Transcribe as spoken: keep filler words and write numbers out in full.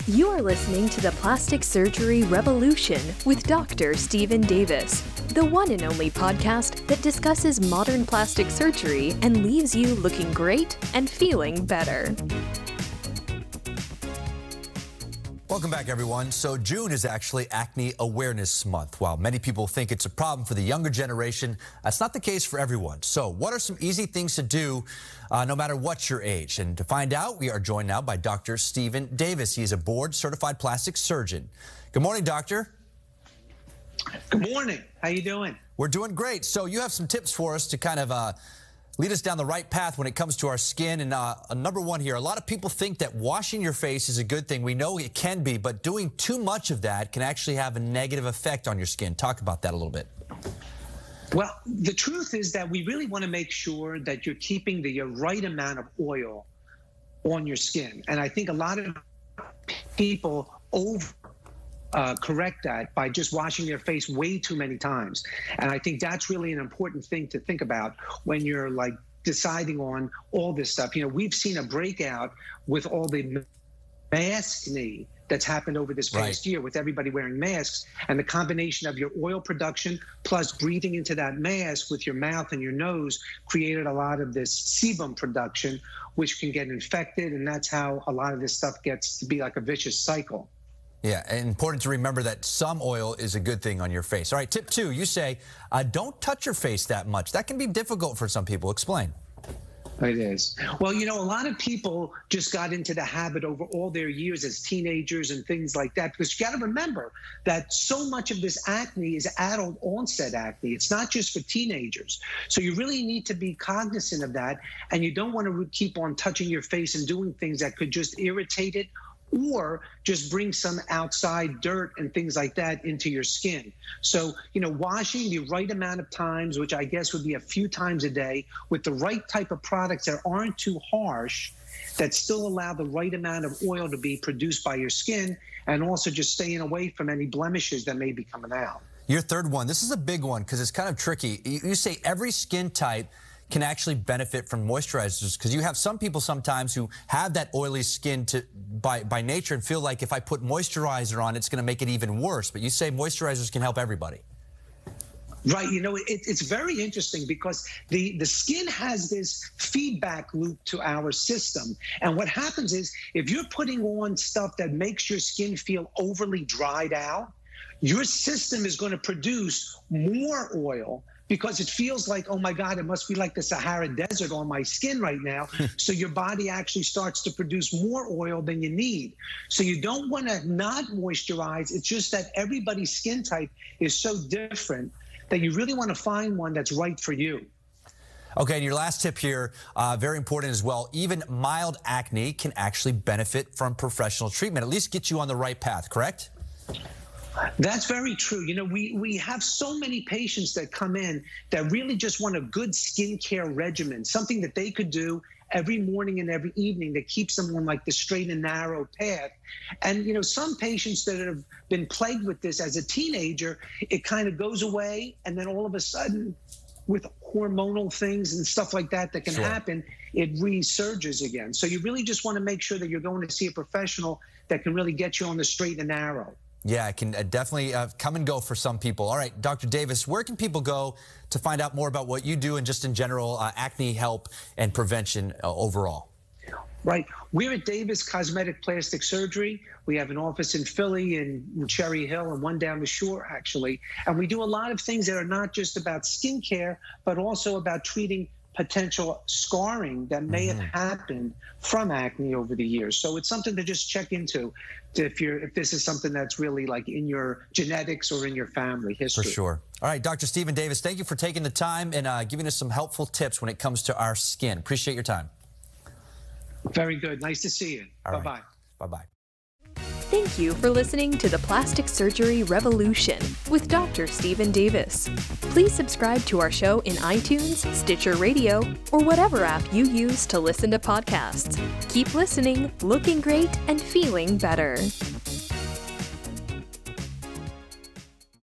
You are listening to the Plastic Surgery Revolution with Doctor Steven Davis, the one and only podcast that discusses modern plastic surgery and leaves you looking great and feeling better. Welcome back, everyone. So June is actually Acne Awareness Month. While many people think it's a problem for the younger generation, that's not the case for everyone. So what are some easy things to do uh, no matter what your age? And to find out, we are joined now by Doctor Steven Davis. He is a board-certified plastic surgeon. Good morning, doctor. Good morning. How you doing? We're doing great. So you have some tips for us to kind of uh, lead us down the right path when it comes to our skin. And uh, number one here, a lot of people think that washing your face is a good thing. We know it can be, but doing too much of that can actually have a negative effect on your skin. Talk about that a little bit. Well, the truth is that we really want to make sure that you're keeping the right amount of oil on your skin. And I think a lot of people over Uh, correct that by just washing your face way too many times. And I think that's really an important thing to think about when you're like deciding on all this stuff. You know, we've seen a breakout with all the maskne that's happened over this past right. year with everybody wearing masks, and the combination of your oil production plus breathing into that mask with your mouth and your nose created a lot of this sebum production, which can get infected. And that's how a lot of this stuff gets to be like a vicious cycle. Yeah, and important to remember that some oil is a good thing on your face. All right, tip two, you say, uh, don't touch your face that much. That can be difficult for some people. Explain. It is. Well, you know, a lot of people just got into the habit over all their years as teenagers and things like that, because you got to remember that so much of this acne is adult onset acne. It's not just for teenagers. So you really need to be cognizant of that, and you don't want to keep on touching your face and doing things that could just irritate it or just bring some outside dirt and things like that into your skin. So, you know, washing the right amount of times, which I guess would be a few times a day, with the right type of products that aren't too harsh, that still allow the right amount of oil to be produced by your skin, and also just staying away from any blemishes that may be coming out. Your third one, this is a big one because it's kind of tricky. You say every skin type can actually benefit from moisturizers, because you have some people sometimes who have that oily skin to by by nature and feel like if I put moisturizer on, it's going to make it even worse. But you say moisturizers can help everybody. Right. You know, it, it's very interesting because the, the skin has this feedback loop to our system. And what happens is if you're putting on stuff that makes your skin feel overly dried out, your system is going to produce more oil, because it feels like, oh my God, it must be like the Sahara Desert on my skin right now. So your body actually starts to produce more oil than you need. So you don't want to not moisturize. It's just that everybody's skin type is so different that you really want to find one that's right for you. Okay, and your last tip here, uh, very important as well. Even mild acne can actually benefit from professional treatment, at least get you on the right path, correct? That's very true. You know, we, we have so many patients that come in that really just want a good skincare regimen, something that they could do every morning and every evening that keeps them on like the straight and narrow path. And, you know, some patients that have been plagued with this as a teenager, it kind of goes away. And then all of a sudden, with hormonal things and stuff like that that can Sure. happen, it resurges again. So you really just want to make sure that you're going to see a professional that can really get you on the straight and narrow. Yeah, it can uh, definitely uh, come and go for some people. All right, Doctor Davis, where can people go to find out more about what you do and just in general uh, acne help and prevention uh, overall? Right. We're at Davis Cosmetic Plastic Surgery. We have an office in Philly and Cherry Hill and one down the shore, actually. And we do a lot of things that are not just about skincare, but also about treating potential scarring that may mm-hmm. have happened from acne over the years. So it's something to just check into if you're if this is something that's really like in your genetics or in your family history. For sure. All right, Doctor Steven Davis, thank you for taking the time and uh, giving us some helpful tips when it comes to our skin. Appreciate your time. Very good. Nice to see you. All Bye-bye. Right. Bye-bye. Thank you for listening to the Plastic Surgery Revolution with Doctor Steven Davis. Please subscribe to our show in iTunes, Stitcher Radio, or whatever app you use to listen to podcasts. Keep listening, looking great, and feeling better.